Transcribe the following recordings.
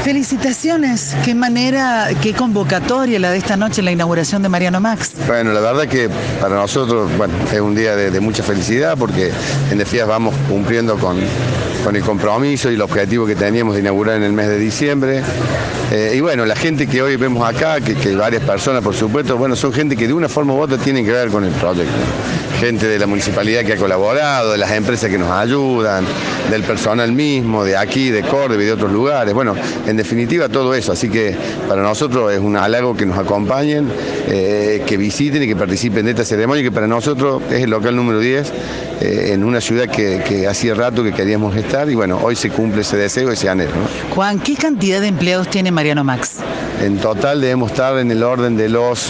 Felicitaciones, qué manera, qué convocatoria la de esta noche, la inauguración de Mariano Max. Bueno, la verdad que para nosotros, bueno, es un día de mucha felicidad porque en definitiva vamos cumpliendo con el compromiso y el objetivo que teníamos de inaugurar en el mes de diciembre. Y bueno, la gente que hoy vemos acá, que varias personas por supuesto, bueno, son gente que de una forma u otra tienen que ver con el proyecto. Gente de la municipalidad que ha colaborado, de las empresas que nos ayudan, del personal mismo, de aquí, de Córdoba y de otros lugares. Bueno, en definitiva todo eso, así que para nosotros es un halago que nos acompañen, que visiten y que participen de esta ceremonia, que para nosotros es el local número 10, en una ciudad que hacía rato que queríamos estar y bueno, hoy se cumple ese deseo, ese anhelo, ¿no? Juan, ¿qué cantidad de empleados tiene Mariano Max? En total debemos estar en el orden de los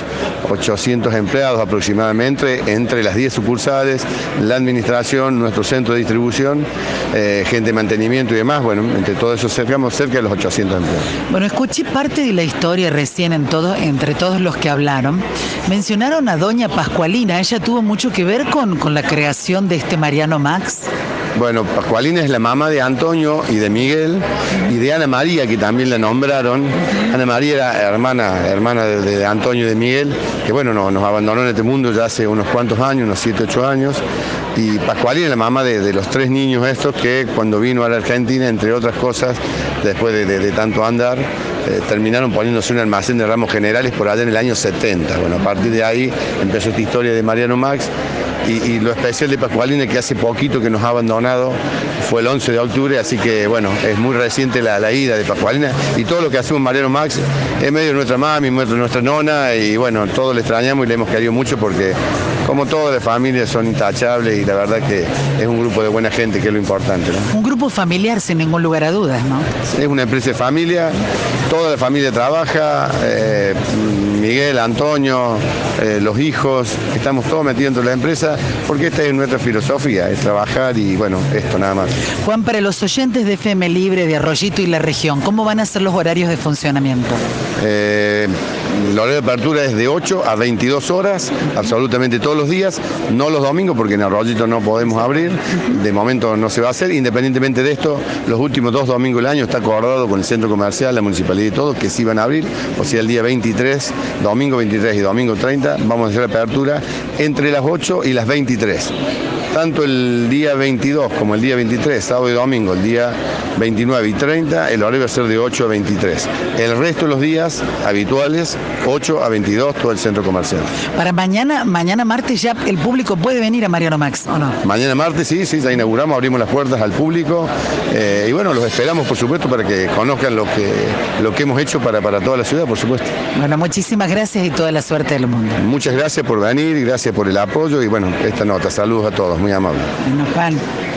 800 empleados aproximadamente, entre las 10 sucursales, la administración, nuestro centro de distribución, gente de mantenimiento y demás. Bueno, entre todo eso cerca de los 800 empleados. Bueno, escuché parte de la historia recién entre todos los que hablaron. Mencionaron a doña Pascualina, ella tuvo mucho que ver con la creación de este Mariano Max. Bueno, Pascualina es la mamá de Antonio y de Miguel y de Ana María, que también la nombraron. Ana María era hermana de Antonio y de Miguel, que bueno, nos abandonó en este mundo ya hace unos cuantos años, unos 7, 8 años. Y Pascualina es la mamá de los 3 niños estos que cuando vino a la Argentina, entre otras cosas, después de tanto andar, terminaron poniéndose un almacén de ramos generales por allá en el año 70. Bueno, a partir de ahí empezó esta historia de Mariano Max. Y lo especial de Pascualina, que hace poquito que nos ha abandonado, fue el 11 de octubre, así que bueno, es muy reciente la ida de Pascualina y todo lo que hacemos Mariano Max es medio de nuestra mami, nuestra nona y bueno, todos le extrañamos y le hemos querido mucho porque como todas las familias son intachables y la verdad que es un grupo de buena gente, que es lo importante, ¿no? Un grupo familiar sin ningún lugar a dudas, ¿no? Es una empresa de familia, toda la familia trabaja, Miguel, Antonio, los hijos, estamos todos metidos dentro de la empresa porque esta es nuestra filosofía, es trabajar y bueno, esto nada más. Juan, para los oyentes de FM Libre, de Arroyito y la región, ¿cómo van a ser los horarios de funcionamiento? El horario de apertura es de 8 a 22 horas, absolutamente todos los días, no los domingos porque en Arroyito no podemos abrir, de momento no se va a hacer, independientemente de esto, los últimos 2 domingos del año está acordado con el centro comercial, la municipalidad y todo, que sí van a abrir, o sea el día 23, domingo 23 y domingo 30, vamos a hacer la apertura entre las 8 y las 23. Tanto el día 22 como el día 23, sábado y domingo, el día 29 y 30, el horario va a ser de 8 a 23. El resto de los días habituales, 8 a 22, todo el centro comercial. Para mañana martes ya el público puede venir a Mariano Max, ¿o no? Mañana martes sí, ya inauguramos, abrimos las puertas al público y bueno, los esperamos por supuesto para que conozcan lo que hemos hecho para toda la ciudad, por supuesto. Bueno, muchísimas gracias y toda la suerte del mundo. Muchas gracias por venir, gracias por el apoyo y bueno, esta nota, saludos a todos, muy amables. Bueno, Juan.